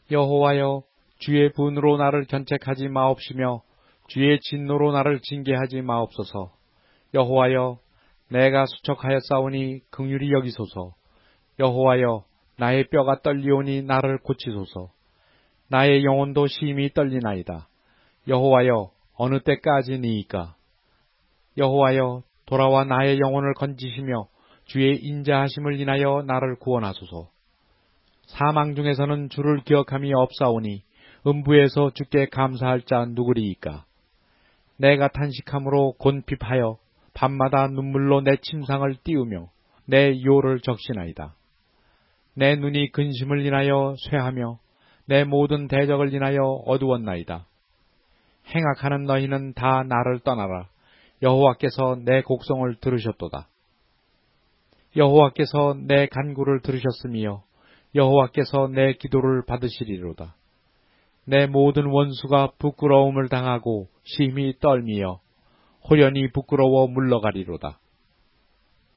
여호와여, 주의 분으로 나를 견책하지 마옵시며 주의 진노로 나를 징계하지 마옵소서. 여호와여, 내가 수척하였사오니 긍휼히 여기소서. 여호와여, 나의 뼈가 떨리오니 나를 고치소서. 나의 영혼도 심히 떨리나이다. 여호와여, 어느 때까지니이까? 여호와여, 돌아와 나의 영혼을 건지시며 주의 인자하심을 인하여 나를 구원하소서. 사망 중에서는 주를 기억함이 없사오니 음부에서 주께 감사할 자 누구리이까? 내가 탄식함으로 곤핍하여 밤마다 눈물로 내 침상을 띄우며 내 요를 적시나이다. 내 눈이 근심을 인하여 쇠하며 내 모든 대적을 인하여 어두웠나이다. 행악하는 너희는 다 나를 떠나라. 여호와께서 내 곡성을 들으셨도다. 여호와께서 내 간구를 들으셨으며 여호와께서 내 기도를 받으시리로다. 내 모든 원수가 부끄러움을 당하고 심히 떨미어 호련히 부끄러워 물러가리로다.